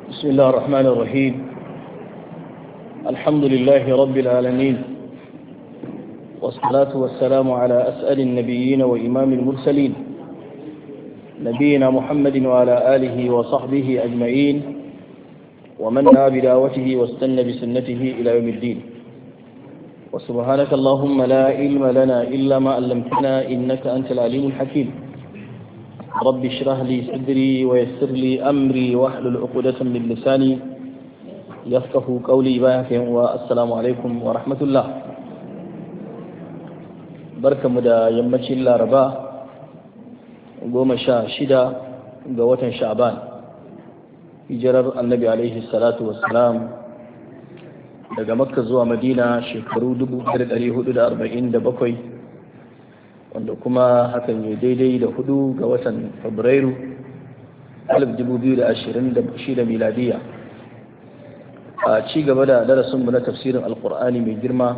بسم الله الرحمن الرحيم. الحمد لله رب العالمين، والصلاة والسلام على أسأل النبيين وإمام المرسلين نبينا محمد وعلى آله وصحبه أجمعين، ومن دعا بدعوته واستنى بسنته إلى يوم الدين. وسبحانك اللهم لا علم لنا إلا ما علمتنا إنك أنت العليم الحكيم. رب اشرح لي صدري ويسر لي أمري واحلل عقدة من لساني يفقه قولي. والسلام عليكم ورحمة الله. بركة مدى يمشي الأربعاء 16 ga watan Sha'ban, hijirar annabi alaihi salatu wassalam daga Makka zuwa Madina shekaru 1447, wanda kuma hakan yi daidai da 4 ga watan Fabrairu 2026 miladiya. A ci gaba da darasinmu na tafsirin alkur'ani mai girma,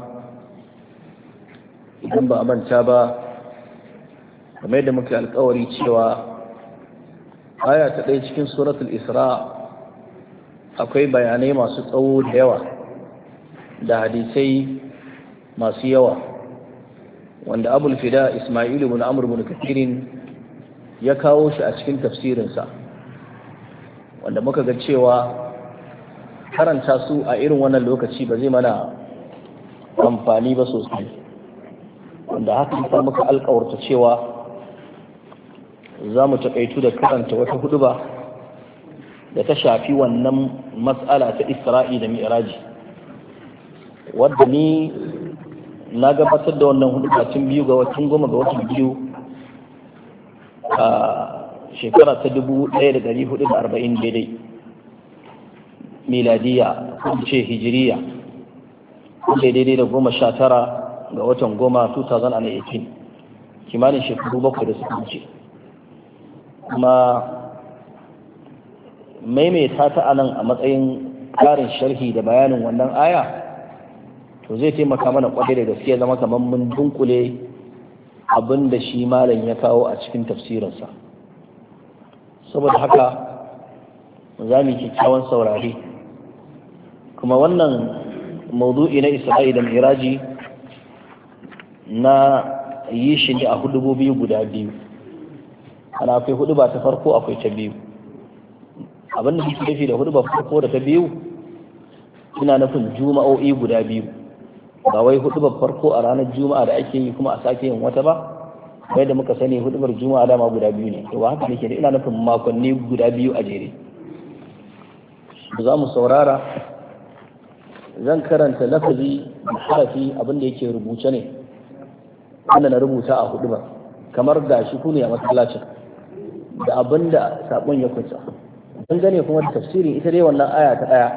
idan ba a manta ba, kamar yadda muke alkawari cewa aya ta ɗaya cikin suratul Isra akwai bayanai masu tsawo da yawa da hadisai masu yawa, wanda abul fida Ismail ibn Amr ibn Kathirin ya kawo shi a cikin tafsirinsa, wanda muka ga cewa karanta su a irin wannan lokaci ba zai mana amfani ba sosai, wanda haka ya muka alkawarta cewa za mu taƙaitu da karanta wata huduba da ta shafi wannan matsala ta Isra'i da Mi'raji, wadda ni na gabatar da wannan huduba tun 10 ga watan biyu a shekara ta 1440 daidai miladiya, ko ce hijiriya, daidai da 19 ga watan 2018, kimanin shekaru 7 da suka wuce. Kuma maimaita ta anan a matsayin ƙarin sharhi da bayanin wannan aya to zai taimaka mana kwarai da gaske, zama kamar mun dunkule abin da shi malam ya kawo a cikin tafsirinsa. Saboda haka za mu yi kyakkyawan saurare, kuma wannan maudu'i na Isra'i da Mi'raji na yi shi ne a hudubobi guda biyu. Ana akwai huduba ta farko, akwai ta biyu. Abin da suke nufi da huduba farko da ta biyu, ina nufin juma'o'i guda biyu, ba wai hudubar farko a ranar juma'a da ake yi kuma a sake yin wata ba. Bai da muka sani hudubar juma'a dama guda biyu ne, to ba haka nake da, ina nufin makonni guda biyu a jere. Za mu saurara, zan karanta lafazi da harafi abin da yake rubuce ne, wanda na rubuta a hudubar, kamar da shi ku ne a masallacin, da abin da saƙon ya kunsa. Dangane kuma da tafsirin ita dai wannan aya ta ɗaya,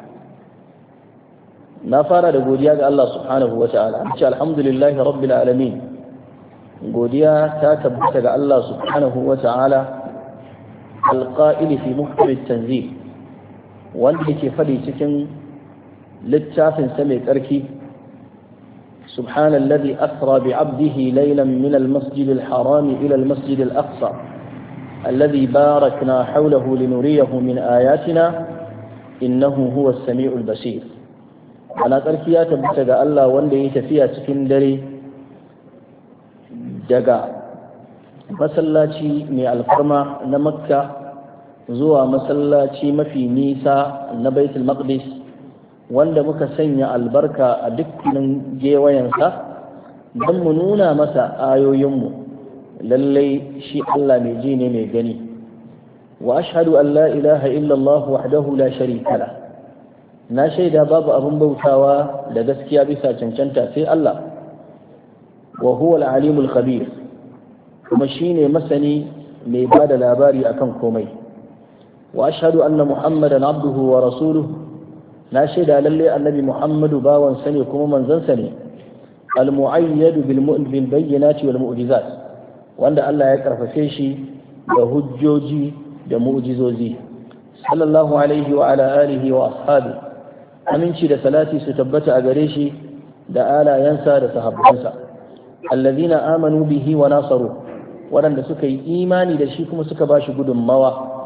na fara da godiya ga Allah subhanahu wa ta'ala. Ce alhamdulillahi rabbil alamin, godiya ta tabbata ga Allah subhanahu wa ta'ala alqa'ili fi muhkamit tanzil, wanda yake faɗi cikin littafin sa mai tsarki: subhanalladhi asra bi 'abdihi laylan min al-masjid al-haram ila al-masjid al-aqsa alladhi barakna hawlahu linuriyahu min ayatina innahu huwa as-sami'ul basir. Ana tsarki ya tabbata ga Allah wanda ya tafiya cikin dare daga masallaci mai alfarma na Makka zuwa masallaci mafi nisa na Baitul Maqdis, wanda muka sanya albarka a dukkanin gewayensa don mu nuna masa ayoyinmu. Lallai shi Allah mai ji ne mai gani. Wa ashhadu an la ilaha illallah wahdahu la sharika lah, na shaida babu abin bautawa da gaskiya bisa cancanta sai Allah. Wa huwa al-alimul khabir, kuma shine masani mai bada labari akan komai. Wa ashhadu anna muhammadan abduhu wa rasuluhu, na shaida lalle annabi Muhammadu bawan sa ne kuma manzon sa ne. Al-mu'ayyad bil bayyinati wal mu'jizat, wanda Allah ya karfafe shi da hujjoji da mu'jizozi. Sallallahu alaihi wa ala alihi wa ashabi, aminci da salati su tabbata a gare shi da alayansa da sahabbansa. Allazina amanu bihi wa nasaru, waɗanda suka yi imani da shi kuma suka bashi gudunmawa.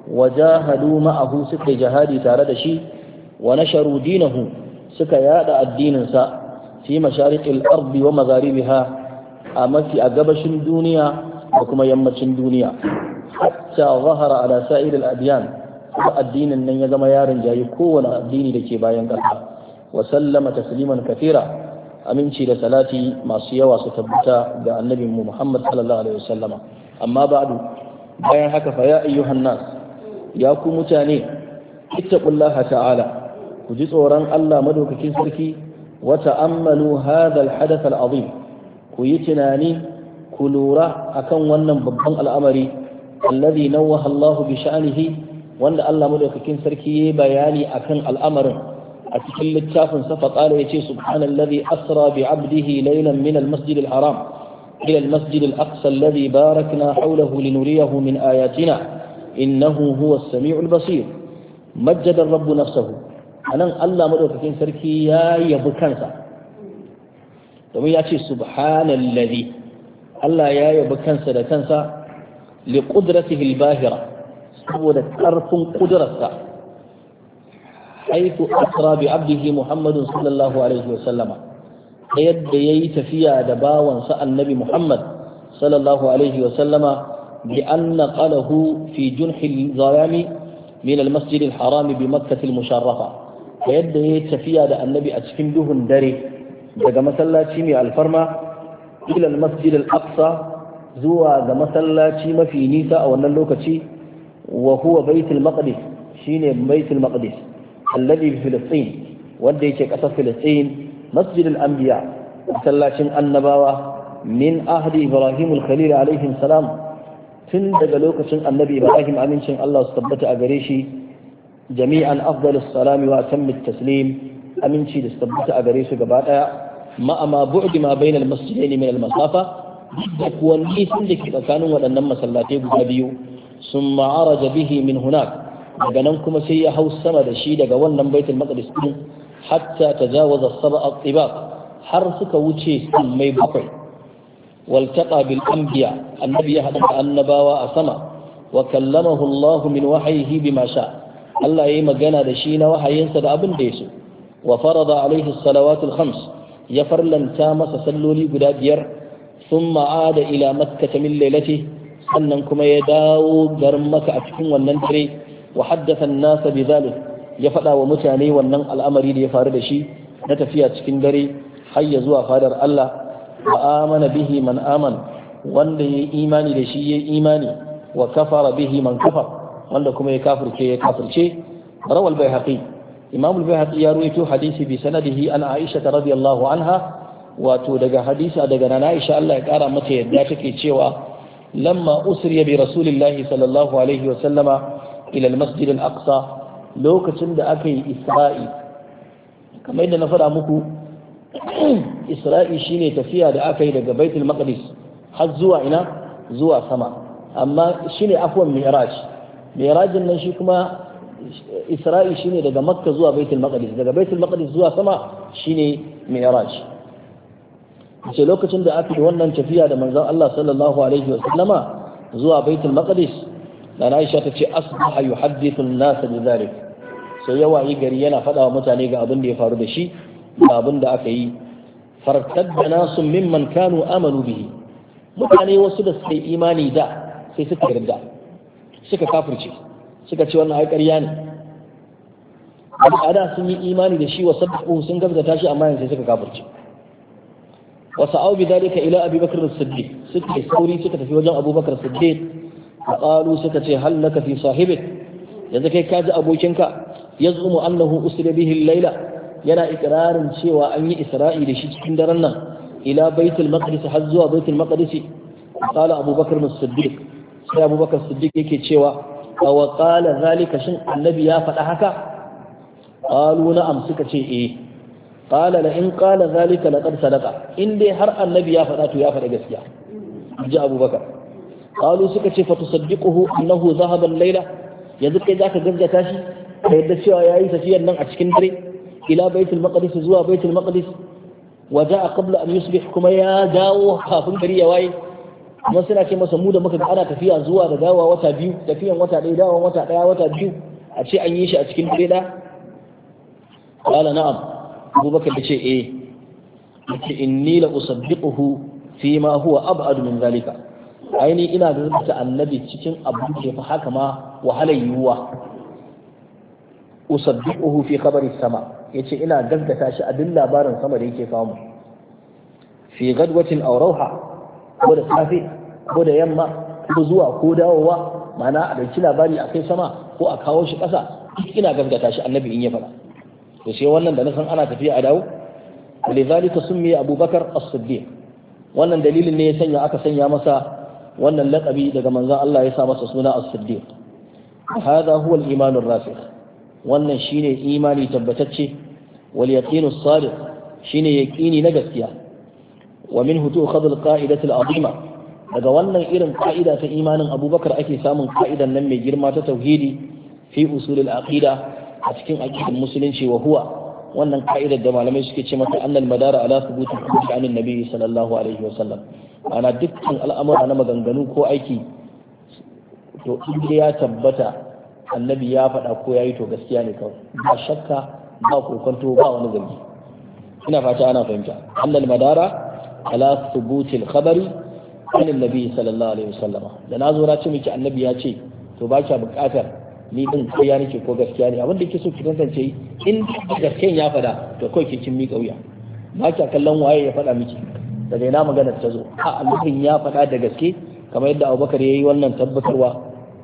wajahadu ma'ahu suka jihadi tare da shi wa nasharu dinahu suka yada addininsa fi mashariqil ardi wa magharibiha a gabashin duniya da kuma yammacin duniya hatta zahara ala sa'iril adyan kuma addinin nan ya zama yarin jayi kowane addini da ke bayan ƙasa wa sallama tasliman kathira aminci da salati masu yawa su tabbata ga annabin mu Muhammad sallallahu alaihi wasallama amma ba'du bayan haka fa ya ayyuhan nas ya ku mutane ittaqullaha ta'ala ku ji tsoron Allah madaukakin sarki wa ta'ammalu hadha al-hadath al-azim ku yi tunani ku lura akan wannan babban al'amari alladhi nawwaha Allah bi sha'nihi wanda Allah madaukakin sarki yayi bayani akan al'amarin a cikin littafin sa fa qala yace subhanallazi asra bi 'abdihi laylan min al-masjid al-haram ila al-masjid al-aqsa alladhi barakna hawlahu linuriyahu min ayatina innahu huwa as-sami'u al-basir majjada ar-rabb nafsuhu anan Allah madaukakin sarki ya yabi kansa domin ya ce subhanallazi Allah ya yabi kansa da kansa li qudratihi al-bahira saboda karfin kudrarsa haythu asra bi abdihi Muhammadin sallallahu alaihi wa sallama yadda yayi tafiya da bawansa annabi Muhammad sallallahu alaihi wa sallama bi anna qalahu fi junhi al-zalami min al-masjid al-haram bi makkah al-musharrafa yadda yayi tafiya da annabi a cikin duhun dare daga masallaci mai alfarma ila al-masjid al-aqsa zuwa ga masallaci mafi nisa a wannan lokaci wa huwa baitul maqdis shine baitul maqdis alladhi fi filistin wanda yake kasar filistin masjid al-anbiya masallacin annabawa min ahdi ibrahim al-khalil alaihi salam tun daga lokacin annabi ibrahim amincin Allah su tabbata a gare shi jami'an afdalus salami wa atammit taslim aminci da su tabbata a gare su gaba daya ma'ama bu'di ma bainal masjidain min al-masafa da kuwa nisan da ke tsakanin waɗannan masallatai guda biyu sun ma'araja bihi min hunak daga nan kuma sai ya hau sama da shi daga wannan baitul maqdis din hatta tajawaza sab'a tibaq har suka wuce mai bakwai waltaqa bil anbiya annabi ya hada da annabawa a sama wa kallamahu Allah min wahyihi bima sha Allah yayi magana da shi na wahayinsa da abin da ya so wa farada alaihi salawatul khams ya farlanta masa salloli guda biyar thumma ada ila makkah min lailati sannan kuma ya dawo garin maka a cikin wannan dare wa haddatha an-nas bidhalik ya fada wa mutane wannan al'amari da ya faru da shi na tafiya cikin dare har ya zuwa fadar Allah wa amana bihi man aman wanda yayi imani da shi yayi imani wa kafara bihi man kafar wanda kuma ya kafirce rawal bayhaqi imam al-bayhaqi ya ruwaito hadisi bi sanadihi an aisha radhiyallahu anha wato daga hadisi daga nana aisha Allah ya kara mata yadda take cewa lamma usriya bi rasulillahi sallallahu alaihi wa sallama ila al-masjid al-aqsa lokacin da aka yi isra'i kamar yadda na faɗa muku isra'i shine tafiya da aka yi daga baitul maqdis har zuwa ina zuwa sama amma shine afwan mi'rajin nan shi kuma isra'i shine daga makka zuwa baitul maqdis daga baitul maqdis zuwa sama shine mi'raj ce lokacin da aka yi wannan tafiya da manzon Allah sallallahu alaihi wa sallama zuwa baitul maqdis da Aisha ta ce asbaha yuhaddithu an-nas bi dhalik sai ya wayi gari yana faɗa wa mutane ga abin da ya faru da shi ga abin da aka yi fartadda nasu mimman kanu amanu bihi mutane wasu da suka yi imani da sai suka yarda suka kafirce suka ce wannan ai ƙarya ne a da sun yi imani da shi wa sadaqu sun gaskata shi amma yanzu sai suka kafirce wa sa'u bi dalika ila abi bakr as-siddiq suka yi sauri suka tafi wajen abubakar as-siddiq qalu suka ce hal laka fi sahibik yanzu kai kaji abokinka yaz'umu annahu usira bihi al-laila yana ikrarin cewa an yi isra'i da shi cikin daren nan ila baitul maqdis har zuwa baitul maqdis qala abubakar as-siddiq sai abubakar as-siddiq yake cewa aw qala zalika shin annabi ya faɗa haka qalu na'am suka ce eh qala la in qala zalika laqad sadaqa in dai har annabi ya faɗa to ya faɗa gaskiya ji abubakar qalu suka ce fatusaddiquhu annahu dhahaba al-layla yanzu kai zaka gaskata shi ka yadda cewa yayi tafiyar nan a cikin dare ila baitul maqdis zuwa baitul maqdis wa ja'a qabla an yusbih kuma ya dawo kafin gari ya waye kuma suna ce masa mu da muka ga ana tafiya zuwa da dawa wata biyu, tafiyan wata ɗaya dawa wata ɗaya wata biyu, a ce an yi shi a cikin dare ɗaya. qala na'am, abubakar ya ce yace inni la usaddiquhu fi ma huwa ab'ad min zalika, aini ina da rubuta annabi cikin abu da fa haka ma wahalar yiwuwa. Usaddiquhu fi khabari sama, yace ina gaggata shi a duk labarin sama da yake kawo mu, fi gadwatin aw rauha, ko da safe ko da yamma ko zuwa ko dawowa, ma'ana a dauki labari a kai sama ko a kawo shi ƙasa, ina gaggata shi annabi in ya faɗa. to sai wannan da na san ana tafiya a dawo, lidhalika summi abubakar as-siddiq, wannan dalilin ne ya sanya aka sanya masa wannan laqabi daga manzon Allah ya sa masa suna as-siddiq. hada huwa al-iman ar-rasikh, wannan shine imani tabbatacce, wal yaqinu as-sadiq, shine yaqini na gaskiya. wa minhu tu'khadhu al-qa'idatu al-azima, daga wannan irin ka'ida ta imanin abubakar ake samun ka'idan nan mai girma ta tauhidi fi usul al-aqida, a cikin aqidar musulunci. wa huwa, wannan ka'idar da malamai suke ce mata annal madara ala thubuti kulli anin nabi sallallahu alaihi wa sallam, ana dukkan al'amura na maganganu ko aiki to inda ya tabbata annabi ya faɗa ko yayi to gaskiya ne kawai, ba shakka ba kokonto ba wani zargi. ina fata ana fahimta. annal madara ala thubuti al-khabari anin nabi sallallahu alaihi wa sallam, da nazo na ce miki annabi ya ce to ba kya buƙatar ni din kariya nake ko gaskiya ne, abin da yake so ki tantance in gaskiyan ya fada to kawai kin miƙa wuya, ba ki kallon waye ya fada miki daga ina magana ta zo. a alifin ya fada da gaske kamar yadda Abubakar yayi wannan tabbatarwa.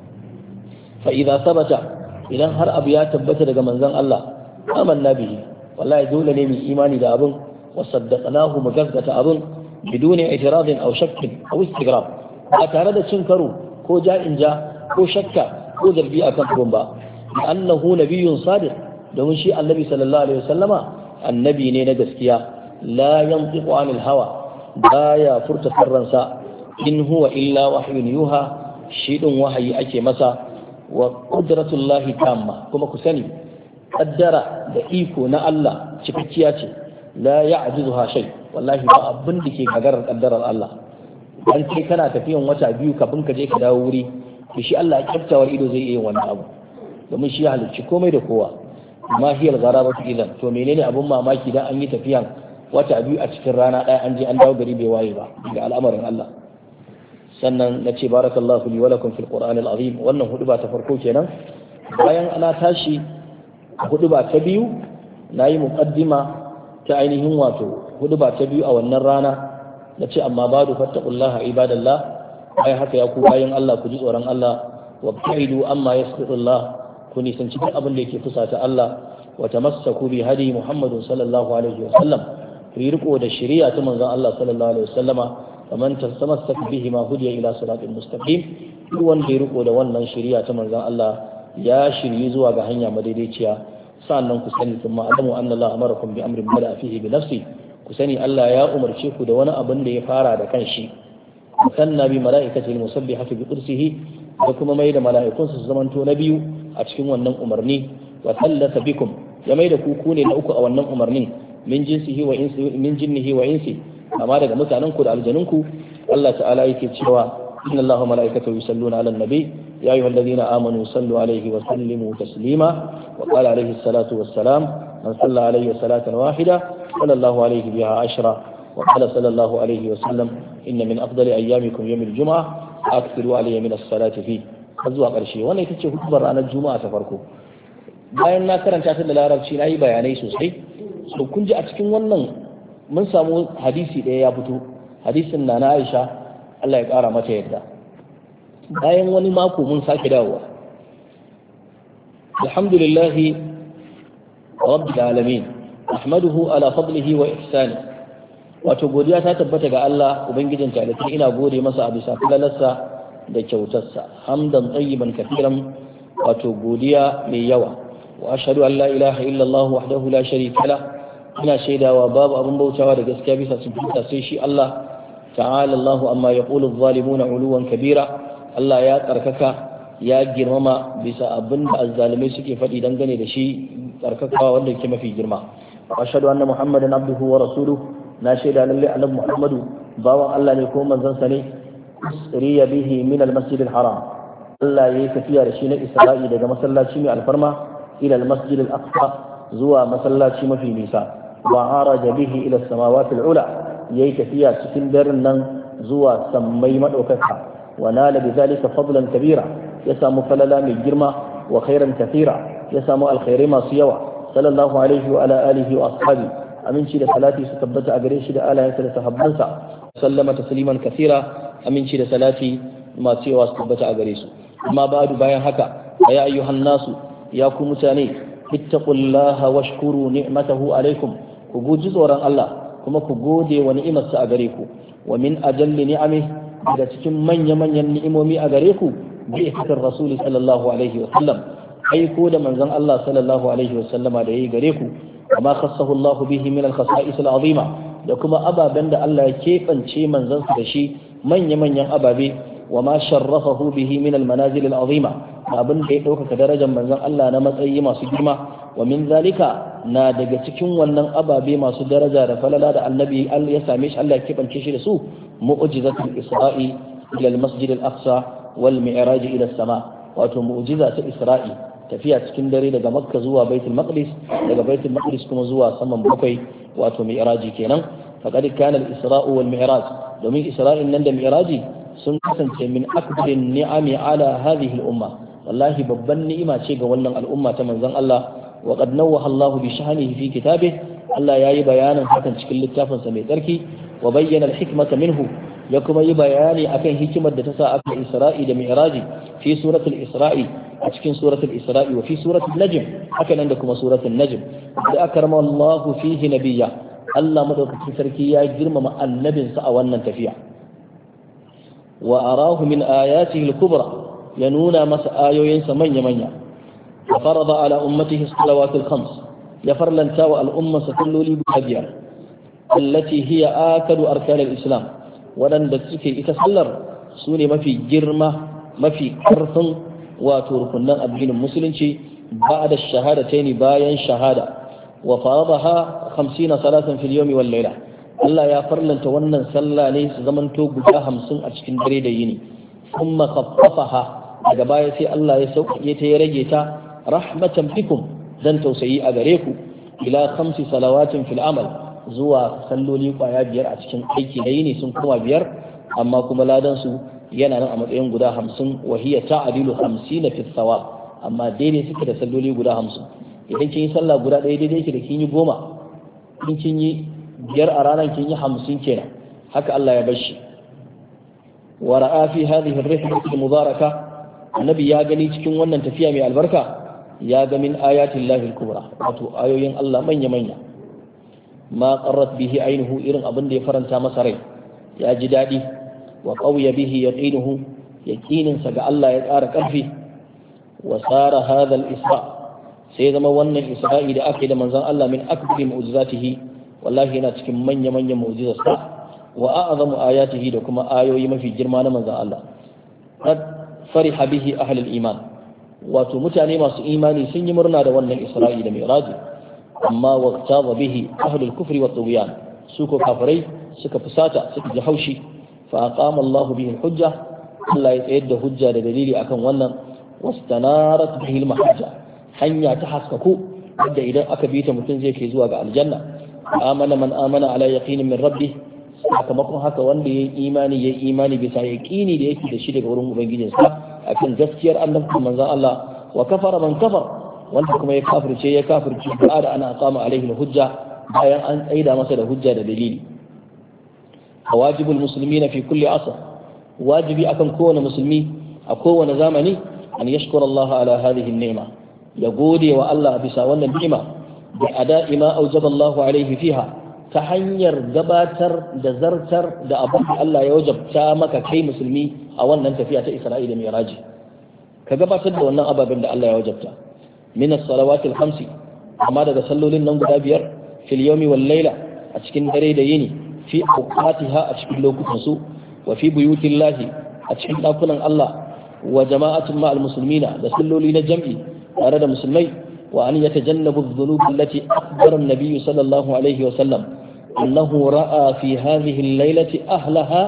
fa idza sabata, idan har abu ya tabbata daga manzon Allah, amanna bihi, wallahi dole ne mu imani da abun, wa saddaqnahu mu gaskata abun biduni i'tiradin aw shakkin aw istigrab, ba tare da cin karo ko ja'in ja ko shakka ko zargi akan abun ba. annahu nabiyyun sadiq, domin shi annabi sallallahu alaihi wasallama annabi ne na gaskiya. la yantiqu anil hawa, baya furta sirransa, in huwa illa wahyun yuha, shi din wahayi ake masa. wa qudratullahi tamma, kuma ku sani kaddara da iko na Allah cikakkiya ce, la ya'jizuha shay, wallahi ba abin da ke gagarar kaddarar Allah. dan kai kana tafiyan wata biyu kafin ka je ka dawo wuri, to shi Allah ya kyaftawar ido zai iya wannan abu, domin shi ya halicci komai da kowa. ma hiyal gharabatu idan, to menene abun mamaki dan an yi tafiyan wata biyu a cikin rana ɗaya an je an dawo gari bai waye ba ga al'amarin Allah. sannan na ce barakallahu li wa lakum fil qur'an al-azim, wannan huduba ta farko kenan. bayan ana tashi huduba ta biyu, nayi muqaddima ta ainihin wato huduba ta biyu a wannan rana, na ce amma badu fattaqullaha ibadallah, ai haka ya ku bayan Allah ku ji tsoron Allah, wa baidu amma yasqitullah, ku nisanci duk abin da yake fusata Allah, wa tamassaku bi hadi Muhammadin sallallahu alaihi wa sallam, ku yi riko da shari'a ta manzon Allah sallallahu alaihi wa sallama, faman tamassaka bihi ma hudiya ila siratil mustaqim, duk wanda ya riko da wannan shari'a ta manzon Allah ya shiryi zuwa ga hanya madaidaiciya. sannan ku sani kuma adamu anna Allah amarakum bi amrin bada fihi bi nafsi, ku sani Allah ya umarce ku da wani abin da ya fara da kanshi. sanna bi mala'ikati musabbihati bi qudsihi, da kuma mai da mala'ikunsa su zamanto na biyu a cikin wannan umarni. wa sallata bikum, ya mai da ku ne na uku a wannan umarnin, min jinsihi wa insi, min jinnihi wa insi, amma daga mutanen ku da aljanun ku. Allah ta'ala yake cewa inna Allaha wa mala'ikatahu yusalluna 'alan nabi ya ayyuhalladhina amanu sallu 'alaihi wa sallimu taslima. wa qala 'alaihi salatu wassalam man salla 'alaihi salatan wahida sallallahu 'alaihi biha 10. wa qala sallallahu 'alaihi wa sallam inna min afdali ayyamikum yawmul jumu'ah akthiru 'alayya min as-salati fi, har zuwa ƙarshe. wannan ita ce hutubar ranar juma'a ta farko. bayan na karanta ta da larabci na yi bayanai sosai, so kun ji a cikin wannan mun samu hadisi ɗaya ya fito, hadisin na Aisha Allah ya ƙara mata yadda. bayan wani mako mun sake dawowa. alhamdulillahi rabbil alamin, ahmaduhu ala fadlihi wa ihsani, wato godiya ta tabbata ga Allah ubangijin talatin, ina gode masa a bisa falalarsa da kyautarsa, hamdan tayyiban kafiran, wato godiya mai yawa. wa ashhadu an la ilaha illallah wahdahu la sharika la, ina shaidawa babu abin bautawa da gaskiya bisa sunta sai shi Allah. ta'ala Allahu amma yaqulu adh-dhalimuna 'uluwan kabira, Allah ya tsarkaka ya girmama bisa abin da azzalimai suke faɗi dangane da shi, tsarkakawa wanda yake mafi girma. wa ashhadu anna muhammadan abduhu wa rasuluhu, na shaida lalle annabi muhammadu bawan Allah ne ko manzon sa ne, usriya bihi min al-masjid al-haram Allah yayi tafiya da shi na Isra'i daga masallaci mai alfarma ila al-masjid al-aqsa zuwa masallaci mafi nisa wa araja bihi ila as-samawati al-ula yayi tafiya cikin daren nan zuwa sammai madaukaka wa nala bidhalika fadlan kabira ya samu falala mai girma wa khairan kathira ya samu alkhairai masu yawa sallallahu alaihi wa ala alihi wa ashabi aminci da salati su tabbata a gare shi da alayansa da sahabbansa sallama tasliman kathira aminci da salati masu yawa su tabbata a gare su amma ba'du bayan haka ya ayyuhan nasu ya ku mutane ittaqullaha washkuru ni'matahu alaikum ku guji tsoron Allah kuma ku gode wa ni'imarsa a gare ku wa min ajalli ni'ami daga cikin manya-manyan ni'imomi a gare ku bi ikrar rasuli sallallahu alaihi wa sallam aiko da manzon Allah sallallahu alaihi wa sallama da yayi gare ku amma khassahu Allah bihi min al-khasa'is al-azima da kuma ababen da Allah ya kebance manzon da shi manya-manyan ababe wa ma sharrafahu bihi min al-manazil al-azima abin da ya ɗaukaka darajar manzon Allah na matsayi masu girma wa min zalika na daga cikin wannan ababe masu daraja da falala da annabi ya same shi Allah ya kebance shi da su mu'jizatul isra'i ila al-masjid al-aqsa wal mi'raj ila as-sama wato mu'jiza ta isra'i tafiya cikin dare daga makka zuwa baitul maqdis daga baitul maqdis kuma zuwa saman bakwai wato mi'raji kenan faqad kana al-isra'u wal mi'raj domin isra'in nan da mi'raji sun kasance min akbarin ni'ami ala hadhihi al-umma wallahi babban ni'ima ce ga wannan al'umma ta manzon Allah wa qad nawwaha Allah bi sha'nihi fi kitabihi Allah yayi bayanin hakan cikin littafin sa mai tsarki wa bayyana al-hikmata minhu ya kuma yi bayani akan hikimar da ta sa aka Isra'i da Mi'raji fi suratul Isra'i a cikin suratul Isra'i wa fi suratul Najm haka nan da kuma suratul Najm da akrama Allah fihi nabiyya Allah madaukakin sarki ya girmama annabinsa a wannan tafiya wa arahu min ayatihi al-kubra ya nuna masa ayoyinsa manya-manya wa farada ala ummatihi salawatul khams ya farlanta wa al'ummarsa salloli guda biyar allati hiya akadu arkanil islam wadanda suke ita sallar su ne mafi girma mafi karfin wato rukunan addinin musulunci ba'da shahadataini bayan shahada wa faradaha 50 salatan fil yawmi wal layla Allah ya farlanta wannan sallah ne su zamanto guda 50 a cikin dare da yini kuma khaffafaha daga baya sai Allah ya sauƙaƙe ta ya rage ta rahmatan bikum dan tausayi a gare ku ila 5 salawatin fil amal zuwa salloli kwaya biyar a cikin aiki da yini sun kuma biyar amma kuma ladan su yana nan a matsayin guda 50 wa hiya ta'dilu 50 fi thawab amma daidai suke da salloli guda 50 idan kin yi sallah guda ɗaya daidai yake da kin yi 10 in kin yi biyar a ranar kin yi 50 kenan haka Allah ya bar shi wa ra'a fi hadhihi ar-rihlati al-mubarakah annabi ya gani cikin wannan tafiya mai albarka ya ga min ayatin lahil kubra wato ayoyin Allah manya-manya ma qarrat bihi ainihu irin abin da ya faranta masa rai ya ji daɗi wa qawiya bihi yaqinuhu yaqinin sa ga Allah ya ƙara ƙarfi wa sara hadha al-isra sai zama wannan isra'i da ake da manzon Allah min akbari mu'jizatihi wallahi yana cikin manya-manyan mu'jizarsa wa a'zamu ayatihi da kuma ayoyi mafi girma na manzon Allah fariha bihi ahlul iman wato mutane masu imani sun yi murna da wannan isra'i da mi'raji amma waqtaba bihi ahlul kufri wa tughyan su ko kafirai suka fusata suka ji haushi fa aqama Allah bihi hujja Allah ya tsayar da hujja da dalili akan wannan wastanarat bihi al-mahajja hanya ta haskaku wanda idan aka bi ta mutum zai kai zuwa ga aljanna amana man amana ala yaqinin min rabbih sakamakon haka wanda ya yi imani bisa yaƙini da yake da shi daga wurin ubangijinsa akan gaskiyar annabci manzon Allah wa kafara man kafar wanda kuma ya kafirce ba da ana aqama alaihi hujja bayan an tsaida masa da hujja da dalili wajibul muslimina fi kulli asr wajibi akan kowane musulmi a kowane zamani an yashkura Allah ala hadhihi an-ni'ma ya gode wa Allah bisa wannan ni'ima bi ada'i ma awjaba Allah alaihi fiha ta hanyar gabatar da zartar da abin da Allah ya wajabta maka kai musulmi a wannan tafiya ta Isra'i da Mi'raji ka gabatar da wannan ababen da Allah ya wajabta min as-salawati al-khamsi amma daga sallolin nan guda biyar fil yawmi wal layla a cikin dare da yini fi awqatiha a cikin lokutan su wa fi buyutillahi a cikin dakunan Allah wa jama'atun ma'al muslimina da salloli na jam'i tare da musulmai wa an yatajannabu adh-dhunub allati akhbara an-nabiy sallallahu alaihi wa sallam أنه رأى في هذه الليلة أهلها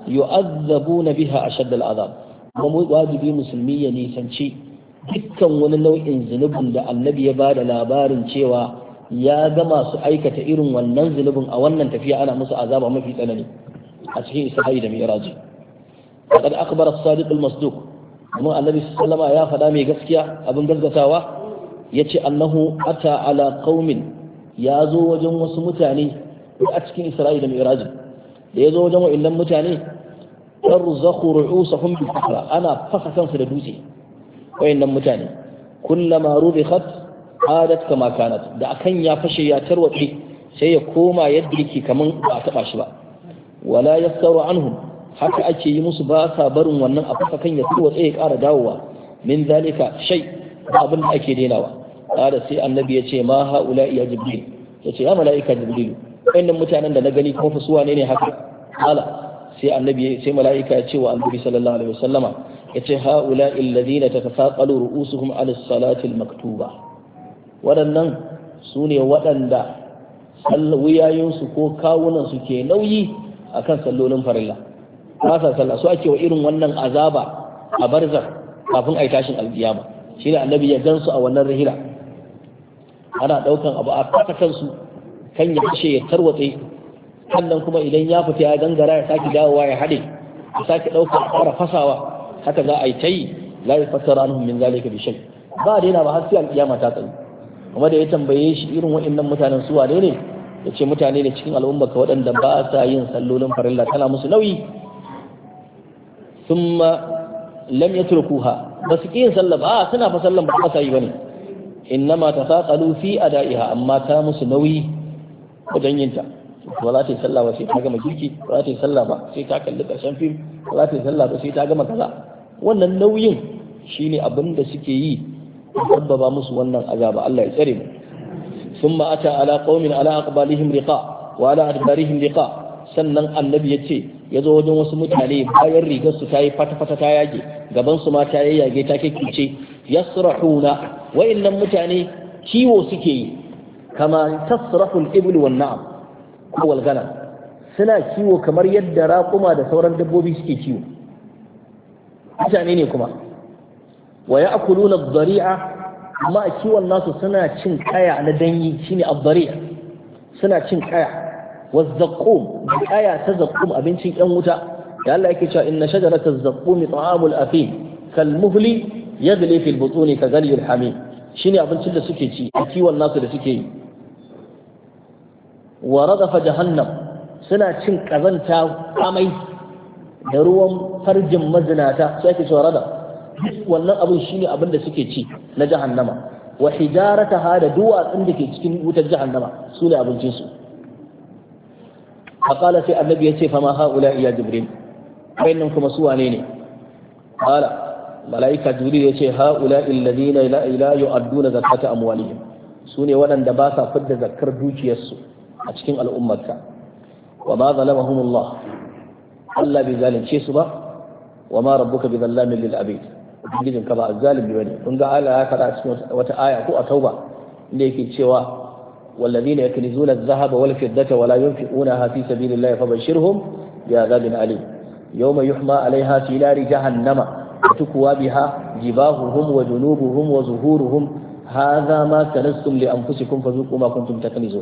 yu'azzabuna biha ashadd al'azab kuma wajibi musulmi ya nisanci dukkan wani nau'in zunubin da annabi ya bada labarin cewa ya ga masu aikata irin wannan zunubin a wannan tafiya ana musu azaba mafi tsanani a cikin Isra'i da Mi'raji. Faqad akhbara as-sadiq al-masduq kuma annabi sallama ya faɗa mai gaskiya abin gaskatawa yace annahu ata ala qaumin ya zo wajen wasu mutane a cikin Isra'i da Mi'raji da ya zo wajen wa'annan mutane tarzakhu ru'usahum bil sahra ana fasa kansu da dutse wa'annan mutane kullama rubikhat adat kama kanat da akan ya fashe ya tarwatse sai ya koma yadda yake kaman ba a taba shi ba wala yasaru anhum haka ake yi musu ba sa barin wannan a fasa kan ya tarwatse ya ƙara dawowa min zalika shay abin da ake denawa kada sai annabi ya ce ma haula ya jibril ya ce ya mala'ika jibril wayannan mutanen da na gani kuma fa su wane ne haka ala sai annabi sai mala'ika ya ce wa annabi sallallahu alaihi wasallama ya ce haula alladhina tatafaqalu ru'usuhum ala salati al-maktuba waɗannan su ne waɗanda wuyayensu ko kawunansu ke nauyi a kan sallolin farilla ba sa sallah su ake wa irin wannan azaba a barzar kafin a yi tashin alkiyama shi ne annabi ya gansu a wannan rahila ana ɗaukan abu a kasa kansu kan ya kashe ya tarwatse sannan kuma idan ya fita ya gangara ya sake dawowa ya haɗe ya sake ɗaukan fara fasawa haka za a yi ta yi la ya fassara anhum min zalika bi shay ba daina ba har sai alkiyama ta tsaye kuma da ya tambaye shi irin waɗannan mutanen su wane ne ya ce mutane ne cikin al'ummarka waɗanda ba sa yin sallolin farilla tana musu nauyi thumma lam yatrukuha ba su ƙi yin sallah ba suna fa sallan ba sa yi bane innama tasaqalu fi ada'iha amma ta musu nauyi wajen yin ta ba za ta yi sallah ba sai ta gama girki ba za ta yi sallah ba sai ta kalli ƙarshen fim ba za ta yi sallah ba sai ta gama kaza wannan nauyin shine abin da suke yi sabbaba musu wannan azaba Allah ya tsare mu thumma ata ala qaumin ala aqbalihim riqa wa ala adbarihim riqa sannan annabi yace yazo wajen wasu mutane bayan rigar su tayi fata-fata ta yage gaban su ma ta yayyage ta kikkice yasrahuna wa innam mutane kiwo suke yi kama tasrahu al-ibl wan na'am ko wal ganam suna kiwo kamar yadda raƙuma da sauran dabbobi suke kiwo mutane ne kuma wa ya'kuluna ad-dari'a amma a kiwon nasu suna cin kaya na danyi shine ad-dari'a suna cin kaya wa zaqqum kaya ta zaqqum abincin yan wuta da Allah yake cewa inna shajarata az-zaqqum ta'amul afim kal muhli yadli fil butuni ka ghali al-hamim shine abincin da suke ci a kiwon nasu da suke yi wa radafa jahannam suna cin kazanta amai da ruwan farjin mazinata sai ake cewa radafa wannan abin shine abin da suke ci na jahannama wa hijarataha da duwatsun da ke cikin wutar jahannama su ne abincin su faqala sai annabi yace fa ma haula ya jibril bayanan kuma su wane ne qala malaika jibril yace haula alladhina la yu'adduna zakata amwalihim su ne waɗanda ba sa fidda zakkar dukiyarsu a cikin al'ummarka wa ma zalamahumullah Allah bai zalunce su ba wa ma rabbuka bi zallamin lil abid ubangijin ka ba azzalimi bane kun ga Allah ya faɗa cikin wata aya ko a tauba inda yake cewa wallazina yaknizuna adh-dhahaba wal fiddata wa la yunfiqunaha fi sabilillahi fabashshirhum bi'adhabin alim yawma yuhma 'alayha fi nari jahannama wa tukwa biha jibahuhum wa junubuhum wa zuhuruhum hadha ma kanastum li anfusikum fadhuqu ma kuntum taknizun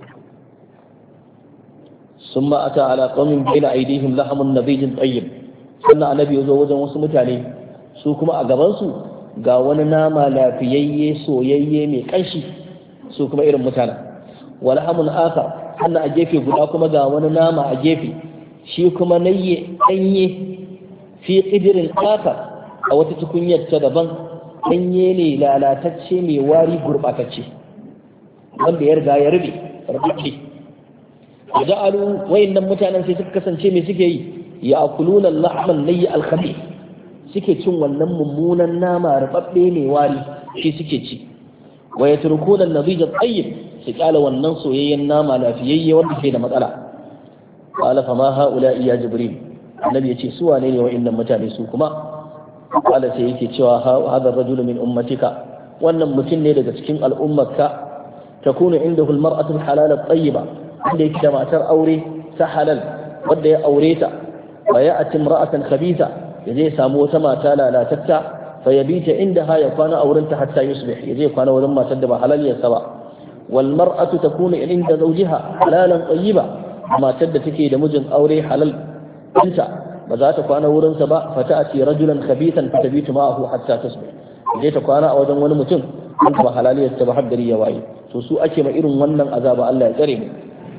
ثم أتى على قوم بين أيديهم لحم نضيج طيب sannan annabi ya zo wajen wasu mutane su kuma a gabansu ga wani nama lafiyayye soyayye mai kanshi su kuma irin mutane wal hamun aka sannan a gefe guda kuma ga wani nama a gefe shi kuma nayye danye fi qidirin aka a wata tukunyar ta daban danye ne lalatacce mai wari gurbatacce wanda ya riga ya rubuce ja'alu wayannan mutanen sai suka kasance me suke yi ya'kuluna al-lahman layy al-khabith suke cin wannan mummunan nama rubabbe mai wari shi suke ci wa yatrukuna an-nadij at-tayyib su kala wannan soyayyen nama lafiyayye wanda ke da matsala qala fa ma haula ya jibril annabi yace su wane ne wayannan mutane su kuma qala sai yake cewa hadha ar-rajulu min ummatika wannan mutum ne daga cikin al'ummarka takunu indahu al-mar'atu al-halal at-tayyiba wanda yake da matar aure ta halal wanda ya aure ta fa ya'ti imra'atan khabitha yaje samu wata mata lalatatta fa yabita indaha ya kwana a wurinta hatta yusbih yaje kwana wurin matar da ba halaliyarsa ba wal mar'atu takunu inda zawjiha halalan tayyiba matar da take da mijin aure halal ɗinta ba za ta kwana wurinsa ba fa ta'ti rajulan khabithan fa tabitu ma'ahu hatta tusbih yaje ta kwana a wajen wani mutum wanda ba halaliyarsa ba har gari ya waye to su ake ma irin wannan azaba Allah ya tsare mu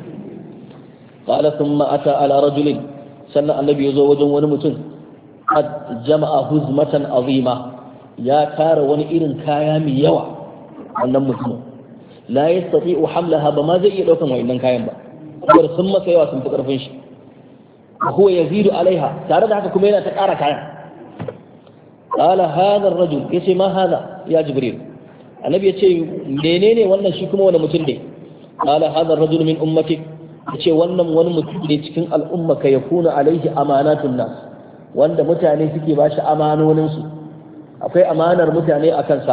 qala thumma ata ala rajulin sannan annabi yazo wajen wani mutum qad jama'a huzmatan azima ya tara wani irin kaya mai yawa wannan mutum la yastati'u hamlaha ba ma zai iya daukan wayannan kayan ba saboda sun masa yawa sun fi karfin shi huwa yazidu alaiha tare da haka kuma yana ta ƙara kayan qala hadha ar-rajul yace ma hadha ya jibril annabi yace menene wannan shi kuma wani mutum ne qala hadha ar-rajul min ummatik yace wannan wani mutum ne cikin al'umma ka yakuna alaihi amanatun nas wanda mutane suke bashi amanonin su akwai amanar mutane a kansa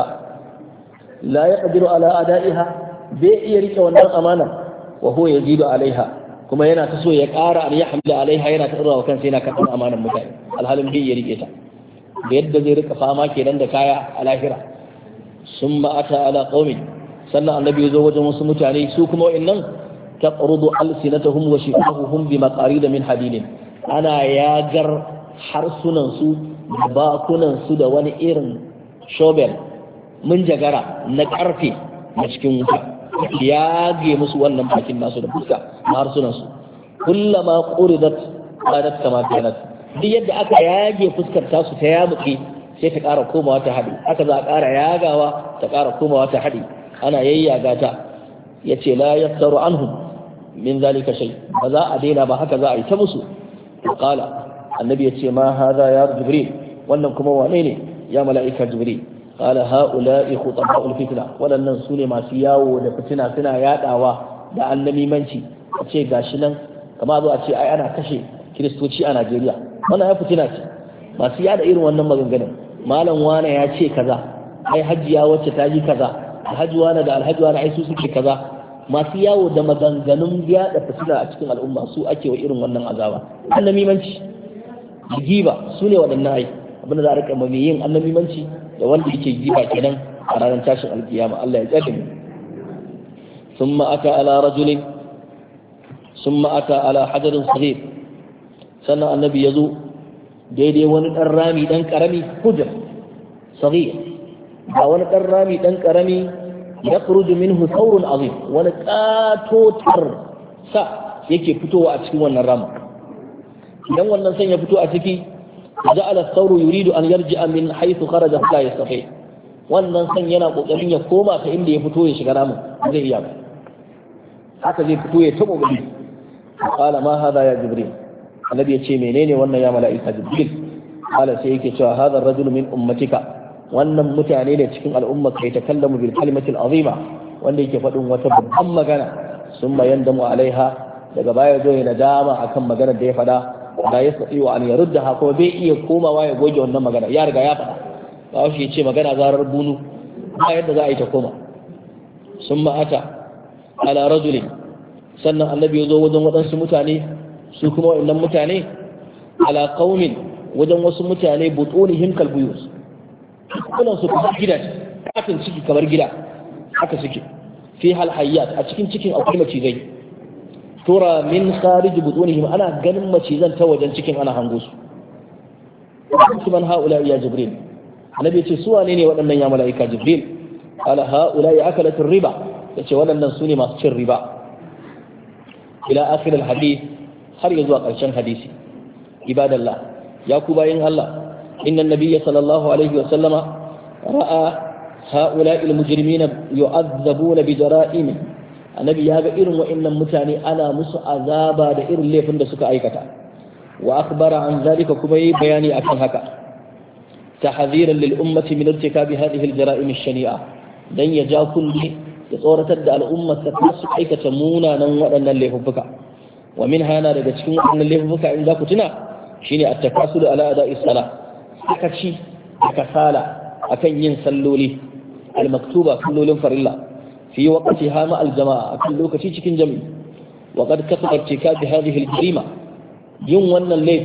la yaqdiru ala ada'iha bai iya rike wannan amanar wa huwa yazidu alaiha kuma yana ta so ya ƙara an yahmila alaiha yana ta tsirawa kansa yana karɓar amanar mutane alhalin bai iya rike ta da yadda zai rika fama kenan da kaya a lahira sun ma'ata ala qaumin sannan annabi ya zo wajen wasu mutane su kuma wa'annan taqrudu alsinatahum wa shifahuhum bi maqarid min hadidin ana yagar harsunan su da bakunan su da wani irin shobel mun jagara na karfe na cikin wuta yage musu wannan bakin nasu da fuska na harsunan su kullama quridat qadat kama kanat duk yadda aka yage fuskar tasu ta yamuke sai ta ƙara komawa ta haɗi aka za a ƙara yagawa ta ƙara komawa ta haɗi ana yayyaga ta ya ce la yaftaru anhum min zalika shay ba za a daina ba haka za a yi ta musu qala annabi ya ce ma hadha ya jibril wannan kuma wane ne ya mala'ika jibril qala haula'i khutaba'ul fitna wadannan sune masu yawo da fitina suna yadawa da annamimanci a ce gashi nan kama zo a ce ai ana kashe kiristoci a Najeriya wannan ya fitina ce masu yada irin wannan maganganun malam wane ya ce kaza ai hajjiya wacce ta ji kaza alhaji wane da alhaji wane ai su suke kaza masu yawo da maganganun yada fitina a cikin al'umma su ake wa irin wannan azaba annamimanci giba su ne waɗannan ai abinda za a rika mai yin annamimanci da wanda yake giba kenan a ranar tashin alkiyama Allah ya tsare mu thumma ata ala rajulin thumma ata ala hajarin saghir sannan annabi yazo daidai wani dan rami dan karami hujr saghir ba wani dan rami dan karami yakhruju minhu thawrun azim wani katotar sa yake fitowa a cikin wannan ramin idan wannan san ya fito a ciki ja'ala thawru yuridu an yarji'a min haythu kharaja la yastati wannan san yana kokarin ya koma ta inda ya fito ya shiga ramin zai iya ba haka zai fito ya tabo gari qala ma hada ya jibril annabi ya ce menene wannan ya mala'ika jibril qala sai yake cewa hada ar-rajulu min ummatika wannan mutane ne cikin al'umma kai ta kallamu bil kalimati al-azima wanda yake faɗin wata babban magana summa yandamu alaiha daga baya zo ya nadama akan maganar da ya faɗa da ya sadi wa an yaruddaha ko bai iya komawa ya goge wannan magana ya riga ya faɗa ba shi ya ce magana zarar bunu ba yadda za a yi ta koma summa ata ala rajulin sannan annabi ya zo wajen waɗansu mutane su kuma wa'annan mutane ala qaumin wajen wasu mutane butunihim kalbuyus kullun su kuma gida kafin ciki kamar gida haka suke fi hal hayyat a cikin cikin akwai macizai tura min kharij butunihim ana ganin macizan ta wajen cikin ana hango su man haula ya jibril annabi ce su wane ne waɗannan ya mala'ika jibril ala haula ya akalat riba yace waɗannan su ne masu cin riba ila akhir al hadith har ya zuwa ƙarshen hadisi ibadallah ya ku bayin Allah inna nabiyya sallallahu alaihi wa sallama ra'a ha'ula'i al-mujrimina yu'adhabuna bi jara'im annabi ya ga irin wa'annan mutane ana musu azaba da irin laifin da suka aikata wa akhbara an zalika kuma yi bayani akan haka tahdhiran lil ummati min irtikabi hadhihi al-jara'im ash-shani'a dan ya ja kulli ya tsoratar da al'ummar ta su aikata munanan waɗannan laifuka wa min hana daga cikin waɗannan laifuka in za ku tuna shine at-takasul ala ada'i salah sakaci da kasala akan yin salloli al-maktuba sallolin farilla fi waqtiha ma al-jama'a akan lokaci cikin jami'i wa qad kasaba irtikab hadhihi al-jarima yin wannan laifi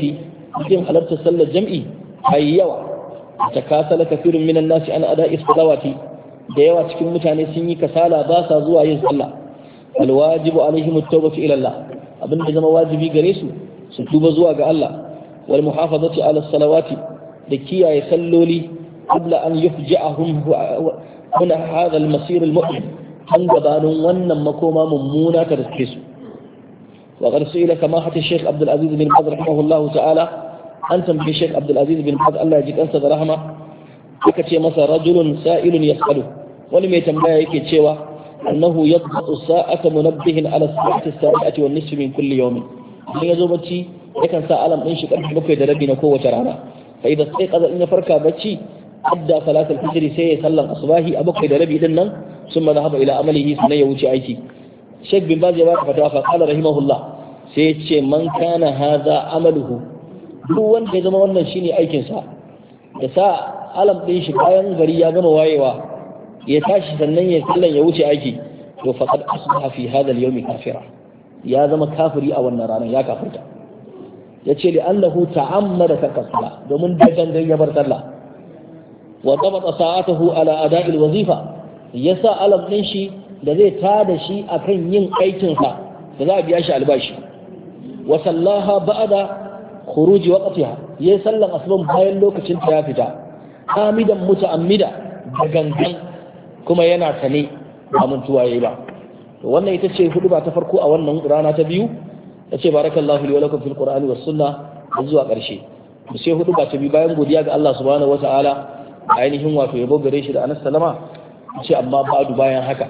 cikin halartar sallar jam'i ai yawa takasala kafirun minan nasi an ada'i salawati da yawa cikin mutane sun yi kasala ba sa zuwa yin sallah alwajibu alaihim at-tawbatu ila Allah abin da zama wajibi gare su su tuba zuwa ga Allah wal muhafazati ala salawati da kiyaye salloli qabla an yufja'ahum huna hadha al-masir al-mu'min an gabanin wannan makoma mummuna ta riske su wa qad su'ila kama hata Sheikh Abdul Aziz bin Baz rahimahullahu ta'ala an tambayi Sheikh Abdul Aziz bin Baz Allah ya ji kansa da rahama aka ce masa rajulun sa'ilun yas'alu wani mai tambaya yake cewa annahu yadbatu sa'ata munabbihin ala sa'ati as-sabi'ati wan nisfi min kulli yawmin idan yazo bacci yakan sa alam din shi karfe 7:30 na kowace rana fa idan sai kaza in ya farka bacci adda salatul fajr sai ya sallan asbahi a 7:30 din nan summa dhahaba ila amalihi sannan ya wuce aiki Sheikh bin Baz ya ba fatawa fa qala rahimahullah sai ya ce man kana hadha amaluhu duk wanda ya zama wannan shine aikin sa ya sa alam din shi bayan gari ya gama wayewa ya tashi sannan ya sallan ya wuce aiki to faqad asbaha fi hadha al-yawm kafira ya zama kafiri a wannan ranar ya kafirta yace li annahu ta'ammada takasala domin da gangan ya bar sallah wa dabata sa'atahu ala ada'i al-wazifa yasa alam din shi da zai tada shi akan yin aikin sa da za a biya shi albashi wa sallaha ba'da khuruji waqtiha yayi sallan asuban bayan lokacin ta ya fita hamidan muta'ammida da gangan kuma yana sane ba mantuwa yayi ba to wannan ita ce huduba ta farko a wannan rana ta biyu yace barakallahu li wa lakum fil qur'ani was sunnah zuwa karshe to sai huduba ta biyu bayan godiya ga Allah subhanahu wataala ainihin wato yabo gare shi da Anas sallama yace amma ba'du bayan haka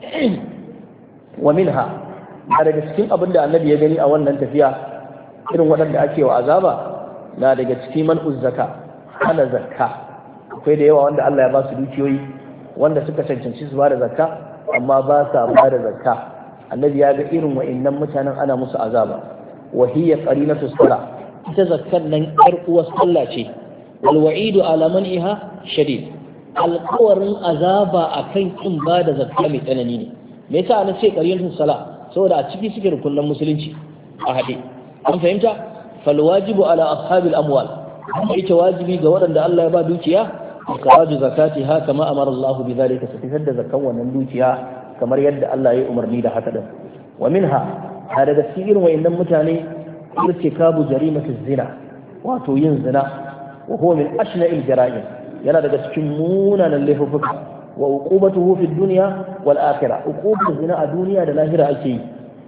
wa minha daga cikin abin da annabi ya gani a wannan tafiya irin waɗanda ake wa azaba na daga cikin man'uz zakka hana zakka akwai da yawa wanda Allah ya ba su dukiyoyi wanda suka cancanci su ba da zakka amma ba sa ba da zakka annabi ya ga irin wa'annan mutanen ana musu azaba wa hiya qarinatu sala ita zakkan nan yar uwar sallah ce wal wa'idu ala man'iha shadid alƙawarin azaba akan kin ba da zakka mai tsanani ne me yasa ana ce qarinatu sala saboda a ciki suke rukunan musulunci a hade an fahimta fal wajibu ala ashabil amwal ita wajibi ga waɗanda Allah ya ba dukiya ikhraju zakatiha kama amara Allah bi zalika fitar da zakan wannan dukiya kamar yadda Allah ya umarni da haka din wa minha daga cikin wayannan mutane irtikabu jarimatu zina wato yin zina wa huwa min ashna'il jara'im yana daga cikin munanan laifuka wa uqubatuhu fi dunya wal akhirah uqubatu zina a duniya da lahira ake yi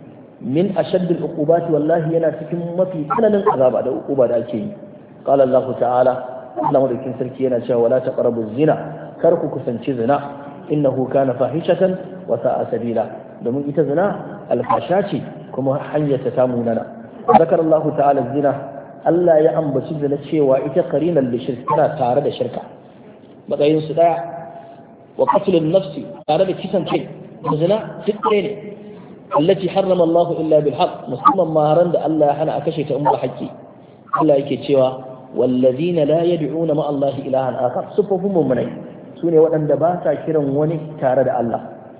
min ashaddil uqubati wallahi yana cikin mafi tsananin azaba da uquba da ake yi qala Allah ta'ala Allah madaukin sarki yana cewa wala taqrabu zina kar ku kusanci zina innahu kana fahishatan wa sa'a sabila domin ita zina alfasha ce kuma hanyar ta munana zakar Allah ta'ala zina Allah ya ambaci zina cewa ita qarinan li shirk tana tare da shirka matsayin su daya wa qatlun nafsi tare da kisan kai zina duk ɗaya ne allati harrama Allah illa bil haqq musamman maharan da Allah ya hana a kashe ta in ba haƙƙi Allah yake cewa والذين لا يدعون مع الله إلها آخر صفهم مؤمنين سوني وأن دباسا كرا وني تارد الله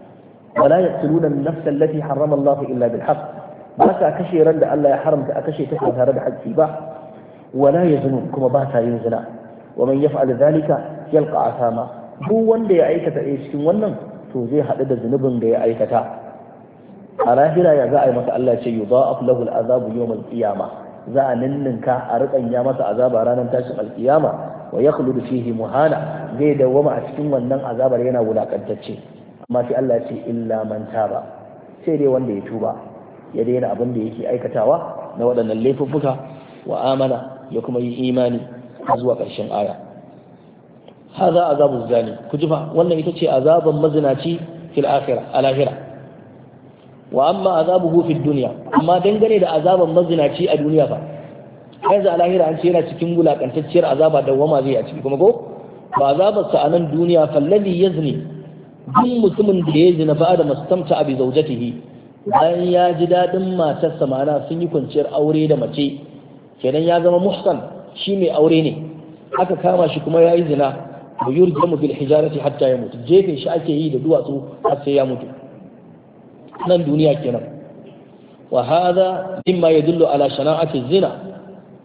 ولا يقتلون النفس التي حرم الله إلا بالحق باسا كشي رد الله يحرم كأكشي تسوى تارد حق سيبا ولا يزنون كما باسا ينزنا ومن يفعل ذلك يلقى عثاما هو وان دي أيكة إيشكين ونن توزي حدد ذنوب دي أيكة على هنا يزاعي مسألة الله يضاعف له العذاب يوم القيامة za a ninninka a riƙanya masa azaba ranar tashin alkiyama wa ya khuludu fihi muhana zai dawwama a cikin wannan azabar yana wulakantacce amma sai Allah ya ce illa man taba sai dai wanda ya tuba ya daina abin da yake aikatawa na waɗannan laifuffuka wa amana ya kuma yi imani zuwa ƙarshen aya hadha azabu zani ku ji fa wannan ita ce azaban mazinaci fil akhirah al-akhirah wa amma azabuhu fi dunya amma dangane da azaban mazinaci a duniya fa yanzu a lahira an ce yana cikin wulakantacciyar azaba da wama zai a ciki kuma ko ba azabar sa a nan duniya fallazi yazni duk mutumin da ya zina ba da mastamta bi zawjatihi bayan ya ji dadin matarsa ma'ana sun yi kwanciyar aure da mace kenan ya zama muhsan shi mai aure ne aka kama shi kuma yayi zina bu yurjamu bil hijarati hatta ya mutu jefe shi ake yi da duwatsu har sai ya mutu nan duniya kenan wa hada mimma yadullu ala shana'ati zina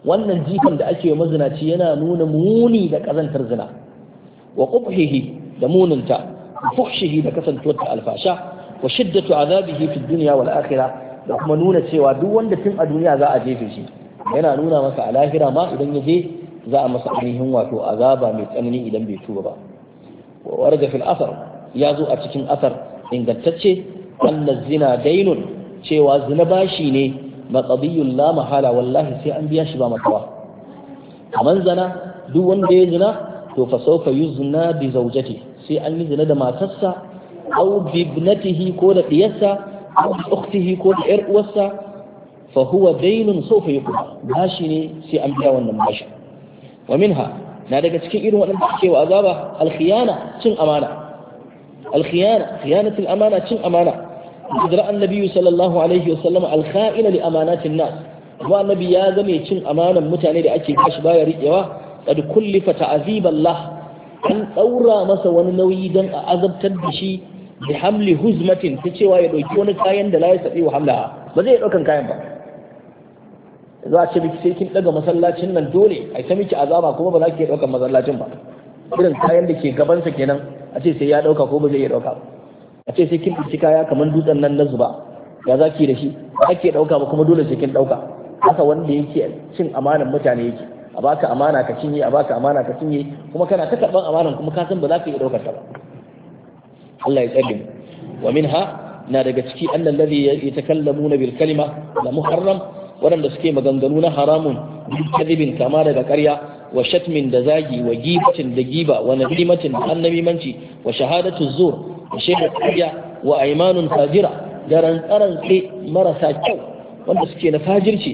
wannan jifan da ake mazinaci yana nuna muni da kazantar zina wa qubhihi da muninta fuhshihi da kasantuwar ta alfasha wa shiddatu azabihi fi dunya wal akhirah da kuma nuna cewa duk wanda tun a duniya za a jefe shi yana nuna masa a lahira ma idan ya je za a masa ainihin wato azaba mai tsanani idan bai tuba ba wa warda fil asar ya zo a cikin asar ingantacce anna zina dainun cewa zina bashi ne maqdiyul la mahala wallahi sai an biya shi ba makawa kaman zina duk wanda ya zina to fa sawfa yuzna bi zawjati sai an yi zina da matarsa aw bi ibnatihi ko da diyarsa aw bi ukhtihi ko da yar uwarsa fa huwa daynun sawfa yuqda bashi ne sai an biya wannan bashi wa minha na daga cikin irin waɗanda suke wa azaba al-khiyana cin amana al-khiyana khiyanatul amana cin amana idra annabi sallallahu alaihi wasallam al-kha'ina li amanatin nas wa annabi ya ga mai cin amanan mutane da ake kashi baya riƙewa qad kullifa ta'ziballah an daura masa wani nauyi dan a azabtar da shi bi hamli huzmatin ta cewa ya dauki wani kayan da la ya sabi wa hamla ba zai daukan kayan ba za a ce miki sai kin daga masallacin nan dole ai ta miki azaba kuma ba za ki dauka masallacin ba irin kayan da ke gaban sa kenan a ce sai ya dauka ko ba zai iya dauka ba a ce sai kin ɗauki kaya kamar dutsen nan na zuba ya za ki da shi ba ake dauka ba kuma dole sai kin dauka haka wanda yake cin amanan mutane yake a baka amana ka cinye a baka amana ka cinye kuma kana ta karban amanan kuma ka san ba za ka iya daukar ta ba Allah ya tsare mu wa minha na daga ciki annal ladhi yatakallamuna bil kalima la muharram waɗanda suke maganganu na haramun kadibin kama daga ƙarya wa shatmin da zagi wa gibatin da giba wa namimatin da annabimanci wa shahadatu zur wa shaidar ƙarya wa aimanun fajira da rantsaran marasa kyau wanda suke na fajirci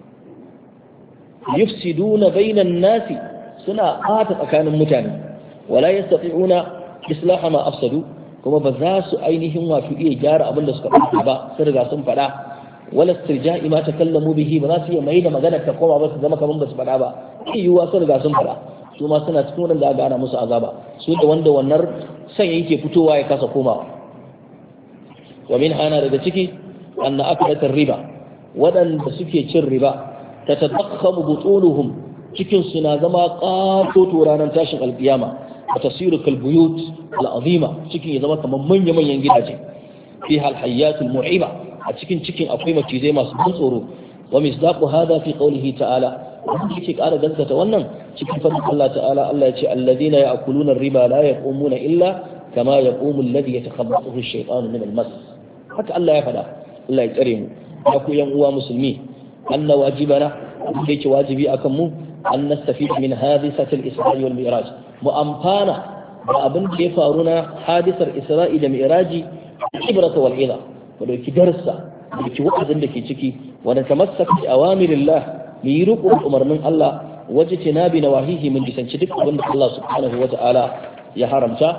yufsiduna bainan nasi suna ɓata tsakanin mutane wala yastati'una islaha ma afsadu kuma ba za su ainihin wato iya gyara abin da suka ɓata ba sun riga sun faɗa wala istirja'i ma takallamu bihi ba za su iya mai da magana ta koma ba su zama kaman ba su faɗa ba yiwuwa sun riga sun faɗa su ma suna cikin wanda aka ana musu azaba su da wanda wannan san yake fitowa ya kasa komawa wa min hana daga ciki anna akalatar riba waɗanda suke cin riba ta tadakhamu butuluhum cikin su na zama ƙatoto ranar tashin alƙiyama wa tasiru kal buyut al azima cikin ya zama kamar manya manyan gidaje fi hal hayatul mu'iba a cikin akwai macizai masu ban tsoro wa misdaqu hada fi qawlihi ta'ala wanda yake ƙara gaskata wannan cikin fadin Allah ta'ala Allah ya ce alladhina ya'kuluna ar-riba la yaqumuna illa kama yaqumu alladhi yatakhabbathu ash-shaytanu min al-mas haka Allah ya faɗa Allah ya tsare mu ya ku yan uwa musulmi anna wajibana da yake wajibi akan mu an nastafid min hadisati al-isra'i wal mi'raj mu amfana da abin da ya faru na hadisar isra'i da mi'raji ibrata wal idha mu dauki darsa mu dauki wa'azin da ke ciki wa natamassak bi awamirillah mu yi riƙo umarnin Allah waje ce na bi na wahihi mun disanci duk abin da Allah subhanahu wa ta'ala ya haramta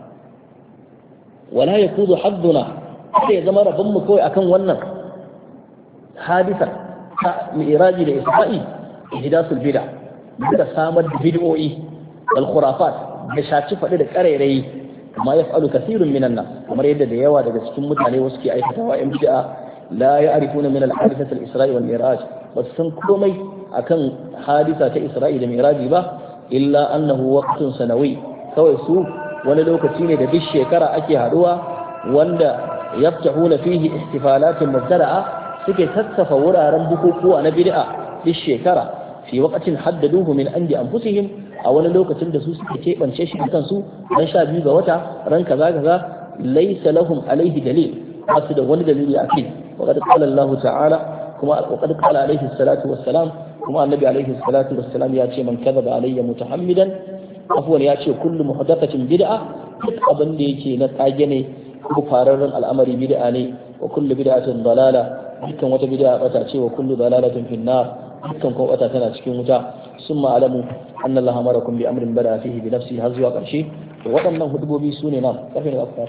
wala ya kudu hadduna sai ya zama rabin mu kawai akan wannan hadisa ta mi'raji da isra'i ihdasul bid'a da samar da bid'o'i wal khurafat da shaci faɗi da ƙarairayi kuma ya fa'alu kasirun minan nas kamar yadda da yawa daga cikin mutane wasu ke aikatawa yan bid'a la ya'rifuna min al-hadithah al-isra'i wal mi'raj ba su san komai akan hadisa ta isra'i da miraji ba illa annahu waqtun sanawi kawai su wani lokaci ne da duk shekara ake haduwa wanda yaftahuna fihi ihtifalatin mubtada'a suke sassafa wuraren bukukuwa na bid'a duk shekara fi waqtin haddaduhu min andi anfusihim a wani lokacin da su suke keɓance shi kansu ran 12 ga wata ran kaza laysa lahum alaihi dalil ba su da wani dalili a kai وقد قال الله تعالى وقد قال عليه الصلاة والسلام كما النبي عليه الصلاة والسلام ياتي من كذب علي متحمدا عفوا ياتي كل محدثة بدعة abin da yake na tsage ne ko fararren al'amari bid'a ne wa kullu bid'atin dalala dukkan wata bid'a bata ce wa kullu dalalatin fi nar dukkan ko bata tana cikin wuta summa alamu anna allaha amarakum bi amrin bada fihi bi nafsihi har zuwa karshe to waɗannan hudubobi sune nan kafin afkar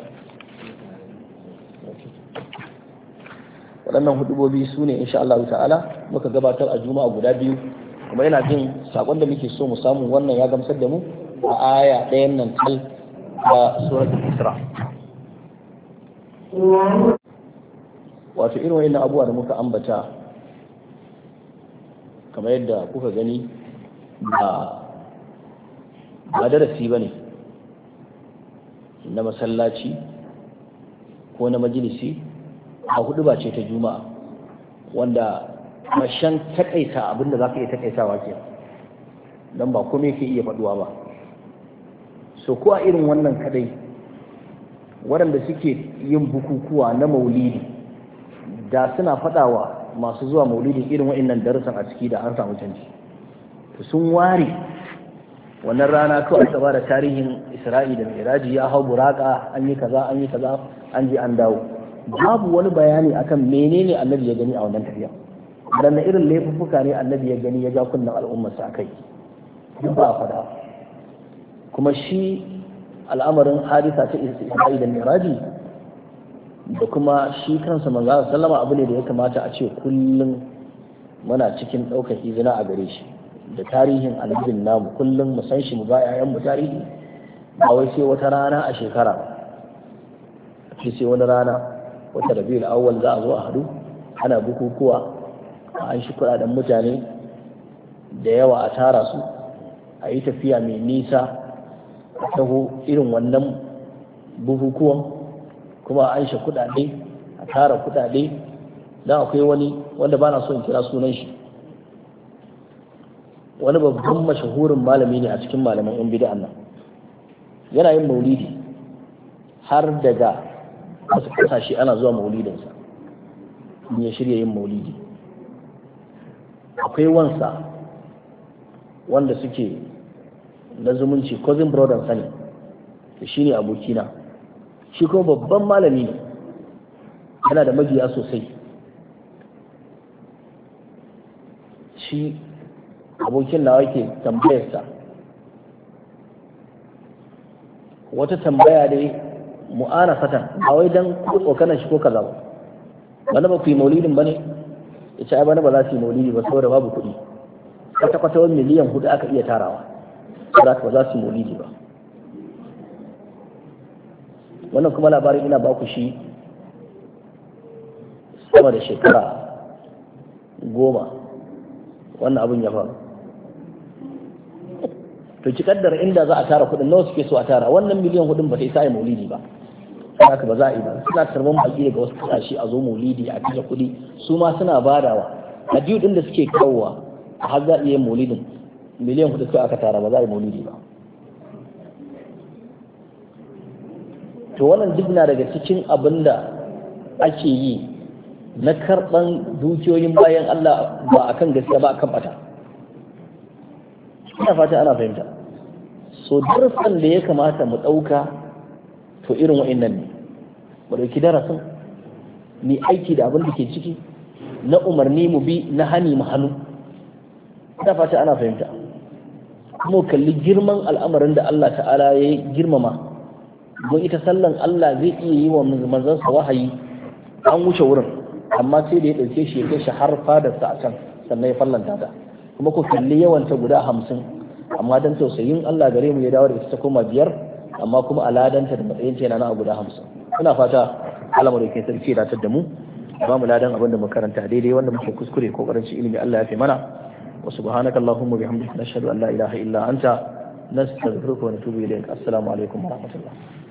waɗannan hudubobi su ne insha Allah ta'ala muka gabatar a juma'a guda biyu kuma yana jin sakon da muke so mu samu wannan ya gamsar da mu a aya ɗayan nan tal a suratul Isra wato irin wayannan abubuwa da muka ambata kamar yadda kuka gani ba darasi ba ne na masallaci ko na majalisi, a hudu ba ce ta juma'a wanda ƙarshen takaita abinda za ka iya takaitawa ke don ba kome ke iya faduwa ba. So ko a irin wannan kadai waɗanda suke yin bukukuwa na maulidi da suna faɗawa masu zuwa maulidi irin wa'annan darussan a ciki da an samu canji. Sun ware wannan rana kawai aka bada tarihin Isra'i da Miraji, ya hau buraka, an yi kaza an je an dawo, babu wani bayani akan menene annabi ya gani a wannan tafiya, dan irin laifuffuka ne annabi ya gani ya ja kunnan al'ummarsa akai, duk ba fada. Kuma shi al'amarin hadisa ta Isra'i da Miraji da kuma shi kansa manzo sallama abu ne da ya kamata a ce kullum muna cikin ɗaukar izina a gare shi, da tarihin annabin namu kullum mu san shi, mu ba yayan mu tarihi, ba wai sai wata rana a shekara, sai wani rana wata Rabiul Awwal za a zo a hadu ana bukukuwa, an shi kuɗaɗen mutane da yawa a tara su, a yi tafiya mai nisa a taho irin wannan bukukuwan, kuma an shi kuɗaɗe a tara kuɗaɗe. Dan akwai wani wanda ba na so in kira sunan shi, wani babban mashahurin malami ne a cikin malaman yan bid'an nan, yana yin maulidi har daga wasu kasashe ana zuwa maulidinsa in ya shirya yin maulidi. Akwai wansa wanda suke na zumunci, cousin brother sani, da shi ne abokina, shi kuma babban malami ne, yana da mabiya sosai. Shi abokin nawa yake tambayarsa wata tambaya dai mu'ana fatan, ba wai dan ko tsokanan shi ko kaza ba, wani ba ku yi maulidin ba ne, ya ce ai bana ba za su yi maulidi ba saboda babu kuɗi, kwata-kwata wani miliyan 4 aka iya tarawa, saboda ba za su yi maulidi ba. Wannan kuma labarin ina ba ku shi sama da shekara 10 wannan abin ya faru. To ki kaddara inda za a tara kuɗin nawa suke so a tara, wannan miliyan 4 ba ta isa ai maulidi ba, haka ba za a yi ba. Suna karban baki daga wasu kasashe a zo maulidi a kashe kuɗi, su ma suna badawa a biyu din da suke kawowa a har za a iya maulidin, miliyan 4 sai aka tara, ba za a yi maulidi ba. To wannan duk na daga cikin abin da ake yi na karɓan dukiyoyin bayan Allah ba akan gaskiya ba akan bata. Ina fata ana fahimta. So darasin da ya kamata mu ɗauka to irin wa'annan ne, mu ɗauki darasin ni aiki da abin da ke ciki na umarni mu bi, na hani mu hannu. Ina fata ana fahimta. Kuma kalli girman al'amarin da Allah ta'ala ya girmama, don ita sallan Allah zai iya yi wa manzansa wahayi an wuce wurin, amma sai da ya ɗauke shi ya kai shi har fadarsa a can sannan ya fallanta ta. Kuma ku kalli yawanta guda 50, amma dan tausayin Allah gare mu ya dawo da ita ta koma 5, amma kuma aladanta da matsayin ce na guda 50. Ina fata Allah mu dauke sarki da da mu, ba mu ladan abin da mu karanta daidai, wanda muke kuskure ko karanci ilimi Allah ya fi mana. Wa subhanaka allahumma bihamdika nashhadu an la ilaha illa anta nastaghfiruka wa natubu ilayk. Assalamu alaikum wa rahmatullah.